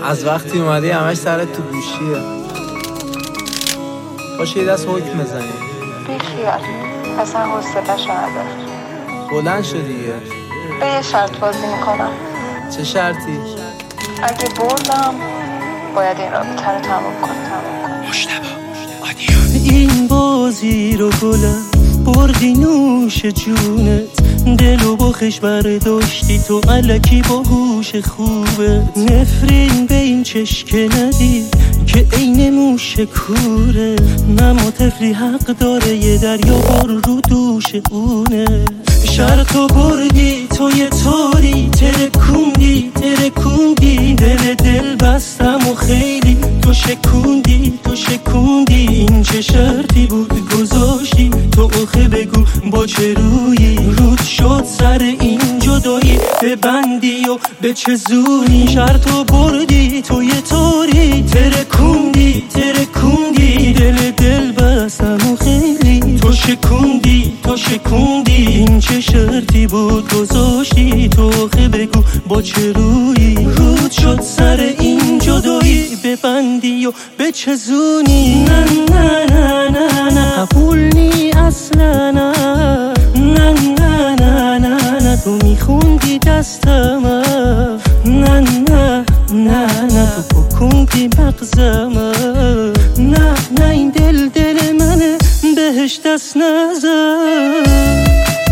از وقتی اومدی همش سرت تو گوشیه. باشه یه دست حکم بزنیم. بیخیال، اصلا حوصله‌شو ندارم. بلند شو دیگه. به یه شرط بازی میکنم. چه شرطی؟ اگه بردم باید این رابطه رو تموم کنم. مجتبی آدیو. این بازی رو گلم بردی نوش جونت، دلو با خش برداشتی تو الکی با هوش خوبت. نفرین به این چشک ندی که عین موش کوره، مما طفلی حق داره یه دریا بر رو دوش اونه. شرطو بردی تو یه طوری ترکوندی دل بستم و خیلی تو شکوندی این چه شرطی بود گذاشتی تو آخه بگو با چه رویی رود شد سر این جدایی ببندی و به چه زونی. شرطو بردی تو یه طوری ترکوندی دل بستم و خیلی تو شکوندی این چه شرطی بود گذاشتی تو آخه بگو با چه رویی رود شد سر این جدایی ببندی و به چه زونی. نه نه نه نه نه قبول نی اصلا نه نه نه نه تو میخوندی دستم نه نه نه نه تو بکندی مغزم نه نه این دل منه بهش دست نزن.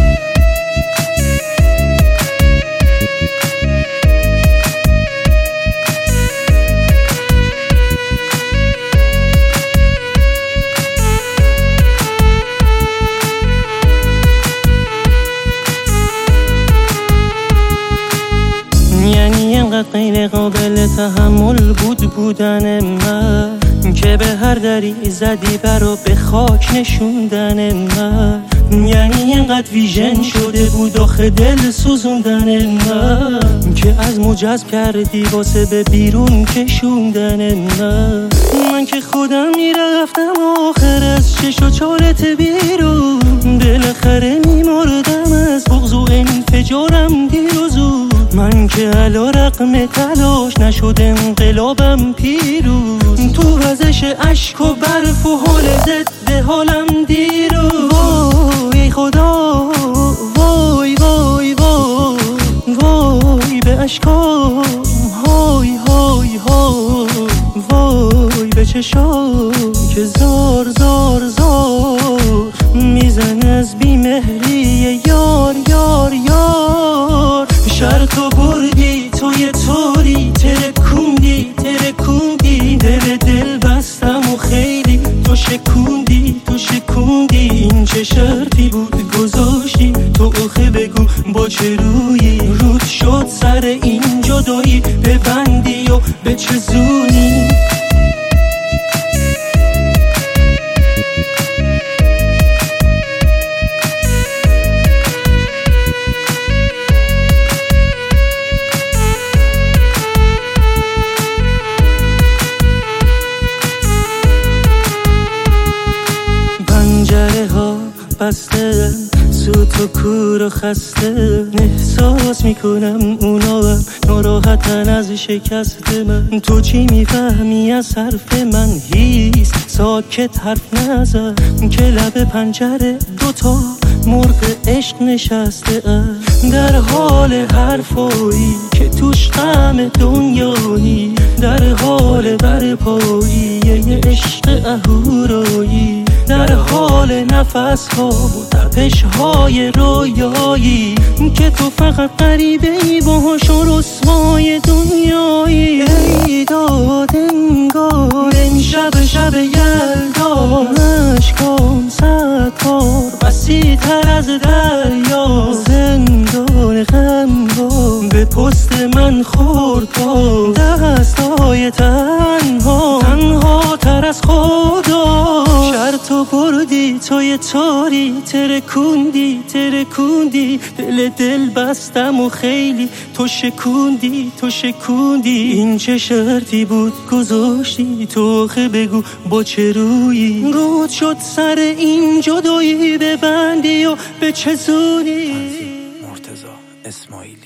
یعنی اینقدر غیر قابل تحمل بودن من که به هر دری زدی برا به خاک نشوندن من. یعنی اینقدر ویژن شده بود آخه دل سوزوندن من که از مجذب کردی واسه به بیرون کشوندن من که خودم میرفتم آخر از چش و چالت بیرون بالاخره میمردم از بغض و انفجارم دیر و زود. من که علا رقم تلاش نشد انقلابم پیروز تو وزش عشق و برف و حال ضد حالم دیروز. وای خدا وای وای وای وای به عشقام های های های وای به چشام که زار زار زار میزن از بیمهری یار یار یار. شرطو بردی تو یه طوری ترکوندی دل بستم و خیلی تو شکوندی این چه شرطی بود گذاشتی تو آخه بگو با چه رویی رود شد سر این جدایی ببندی و به چه زونی. بسته سوت و کور و خسته احساس میکنم اونا هم ناراحتن از شکست من. تو چی میفهمی از حرف من؟ هیس ساکت حرف نزن که لب پنجره دوتا مرغ عشق نشسته در حال حرفایی که توش غم دنیایی در حال برپایی یه عشق اهورایی در حال نفس ها و تپش های رویایی که تو فقط غریبه ای باهاش و رسوای دنیایی. ای داد انگار این شب یلدا عشقام 100 بار وسیع تر از دریا زندان غمگار به پست من خورد با دستای تنها تر از خدا. شرطو بردی تو یه طوری ترکوندی دل بستم و خیلی تو شکوندی این چه شرطی بود گذاشتی تو آخه بگو با چه رویی رود شد سر این جدایی ببندی و به چه زونی. مرتضی اسماعیلی.